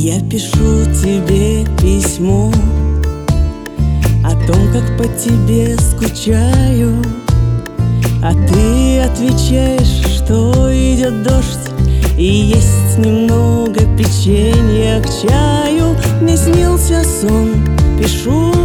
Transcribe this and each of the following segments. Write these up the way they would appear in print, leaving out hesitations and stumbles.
Я пишу тебе письмо о том, как по тебе скучаю, а ты отвечаешь, что идет дождь и есть немного печенья к чаю. Мне снился сон, пишу,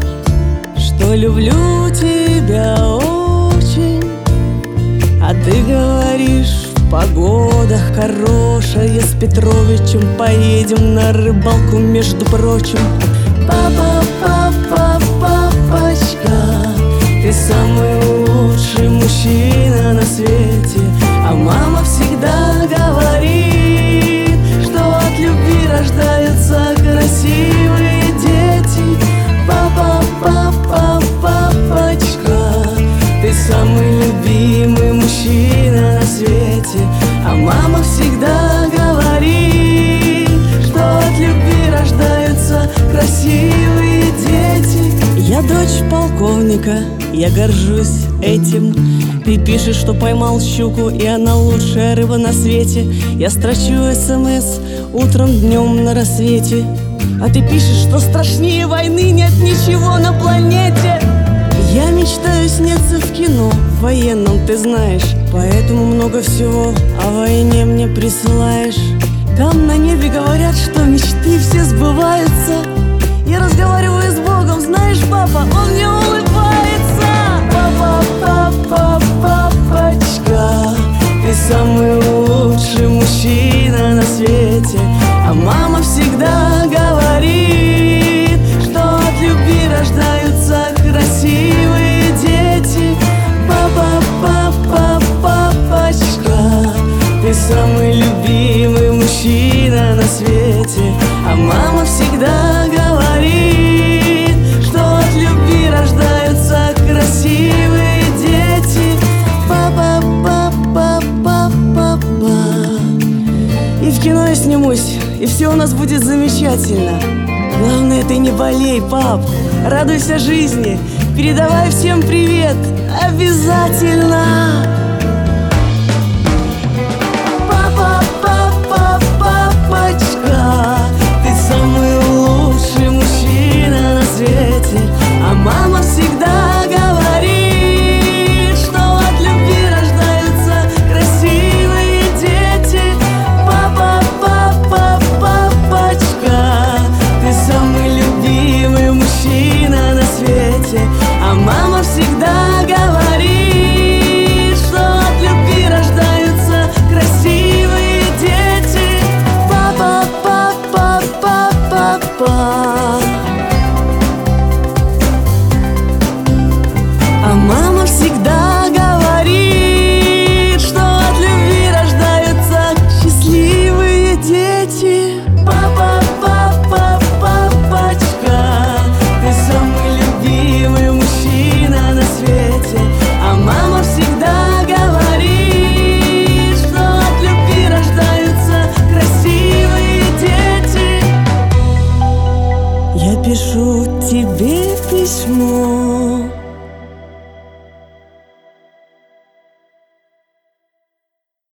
что люблю тебя очень, а ты говоришь: погода хорошая, с Петровичем поедем на рыбалку, между прочим. Папа, папа, папочка, ты самый лучший мужчина на свете. А мама всегда говорит, что от любви рождаются красивые дети. Папа, папа, папочка, ты самый любимый мужчина на свете. А мама всегда говорит, что от любви рождаются красивые дети. Я дочь полковника, я горжусь этим. Ты пишешь, что поймал щуку, и она лучшая рыба на свете. Я строчу СМС утром, днем, на рассвете. А ты пишешь, что страшнее войны нет ничего на планете. Я мечтаю снеться в кино военном, ты знаешь, поэтому много всего о войне мне присылаешь. Там на небе говорят, что мечты все сбываются. Я разговариваю с Богом, знаешь, папа, он мне улыбается. Папа, папа, папочка, ты самый лучший мужчина на свете. А мама всегда говорит, что от любви рождаются красивые дети. Папа, папа, папочка, ты самый любимый мужчина на свете. А мама всегда говорит, что от любви рождаются красивые дети. Папа, папа, папа, папа. И в кино я снимусь, и все у нас будет замечательно. Главное, ты не болей, пап, радуйся жизни, передавай всем привет, обязательно.